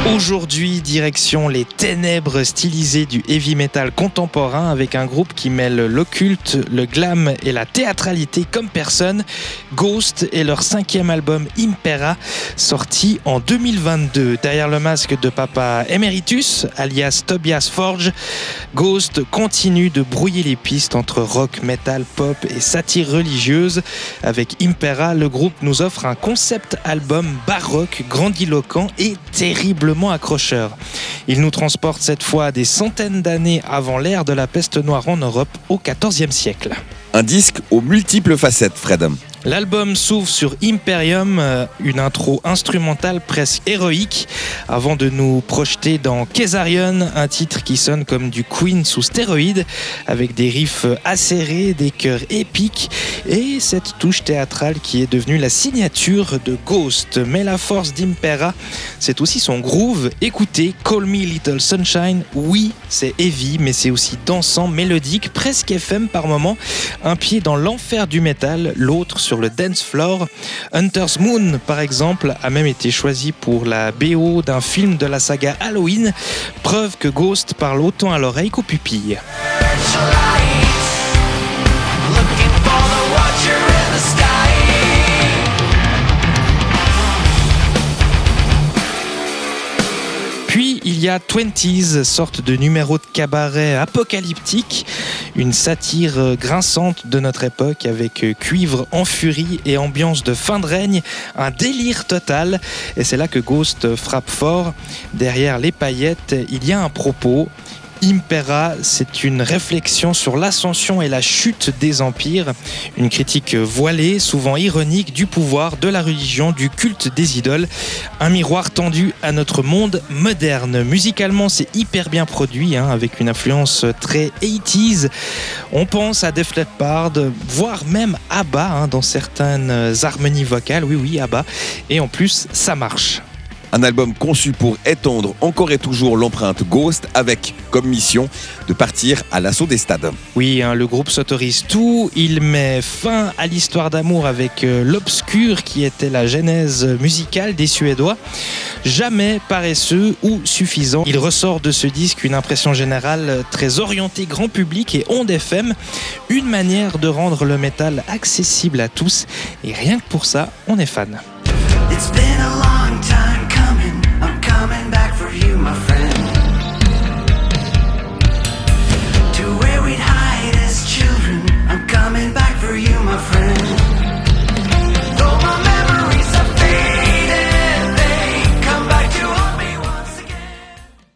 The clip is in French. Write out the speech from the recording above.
Aujourd'hui, direction les ténèbres stylisées du heavy metal contemporain avec un groupe qui mêle l'occulte, le glam et la théâtralité comme personne. Ghost et leur 5e album Impera, sorti en 2022. Derrière le masque de Papa Emeritus, alias Tobias Forge, Ghost continue de brouiller les pistes entre rock, metal, pop et satire religieuse. Avec Impera, le groupe nous offre un concept album baroque, grandiloquent et terriblement accrocheur. Il nous transporte cette fois des centaines d'années avant l'ère de la peste noire en Europe au XIVe siècle. Un disque aux multiples facettes, Fred. L'album s'ouvre sur Imperium, une intro instrumentale presque héroïque, avant de nous projeter dans Késarion, un titre qui sonne comme du Queen sous stéroïdes, avec des riffs acérés, des chœurs épiques, et cette touche théâtrale qui est devenue la signature de Ghost. Mais la force d'Impera, c'est aussi son groove. Écoutez, Call Me Little Sunshine, oui, c'est heavy, mais c'est aussi dansant, mélodique, presque FM par moment, un pied dans l'enfer du métal, l'autre sur le dance floor. Hunter's Moon, par exemple, a même été choisi pour la BO d'un film de la saga Halloween, preuve que Ghost parle autant à l'oreille qu'aux pupilles. Puis il y a 20s, sorte de numéro de cabaret apocalyptique, une satire grinçante de notre époque avec cuivre en furie et ambiance de fin de règne, un délire total. Et c'est là que Ghost frappe fort. Derrière les paillettes, il y a un propos. Impera, c'est une réflexion sur l'ascension et la chute des empires, une critique voilée, souvent ironique du pouvoir, de la religion, du culte des idoles, un miroir tendu à notre monde moderne. Musicalement, c'est hyper bien produit, avec une influence très 80s. On pense à Def Leppard, voire même ABBA, dans certaines harmonies vocales, oui, ABBA, et en plus, ça marche. Un album conçu pour étendre encore et toujours l'empreinte Ghost avec comme mission de partir à l'assaut des stades. Oui, le groupe s'autorise tout. Il met fin à l'histoire d'amour avec l'Obscur qui était la genèse musicale des Suédois. Jamais paresseux ou suffisant. Il ressort de ce disque une impression générale très orientée grand public et ondes FM. Une manière de rendre le métal accessible à tous. Et rien que pour ça, on est fan. It's been a long